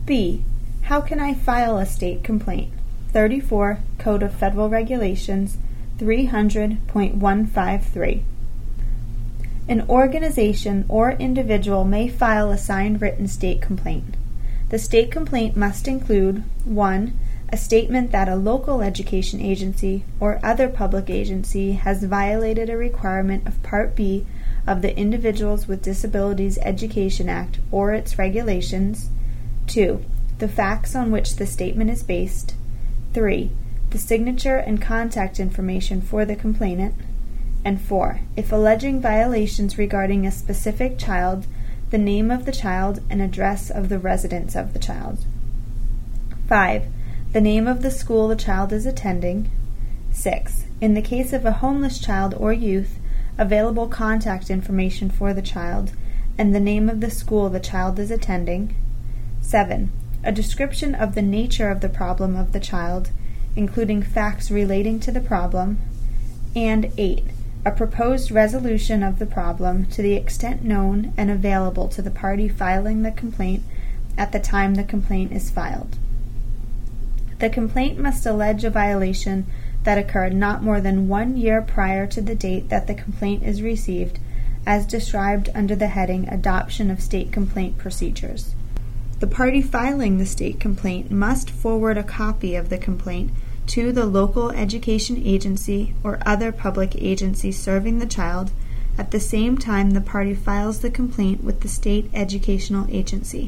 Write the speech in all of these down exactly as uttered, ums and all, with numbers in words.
B. How can I file a state complaint? thirty-four Code of Federal Regulations three hundred point one five three. An organization or individual may file a signed written state complaint. The state complaint must include one. A statement that a local education agency or other public agency has violated a requirement of Part B of the Individuals with Disabilities Education Act or its regulations. two. The facts on which the statement is based. three. The signature and contact information for the complainant. And four. If alleging violations regarding a specific child, the name of the child and address of the residence of the child. five. The name of the school the child is attending. six. In the case of a homeless child or youth, available contact information for the child and the name of the school the child is attending. seven. A description of the nature of the problem of the child, including facts relating to the problem. And eight. A proposed resolution of the problem to the extent known and available to the party filing the complaint at the time the complaint is filed. The complaint must allege a violation that occurred not more than one year prior to the date that the complaint is received, as described under the heading Adoption of State Complaint Procedures. The party filing the state complaint must forward a copy of the complaint to the local education agency or other public agency serving the child at the same time the party files the complaint with the state educational agency.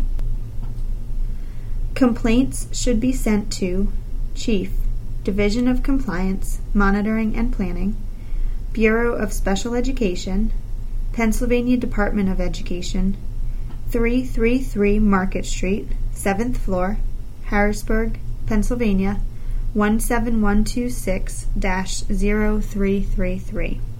Complaints should be sent to Chief, Division of Compliance, Monitoring and Planning, Bureau of Special Education, Pennsylvania Department of Education, three thirty-three Market Street, seventh floor, Harrisburg, Pennsylvania, one seven one two six dash zero three three three.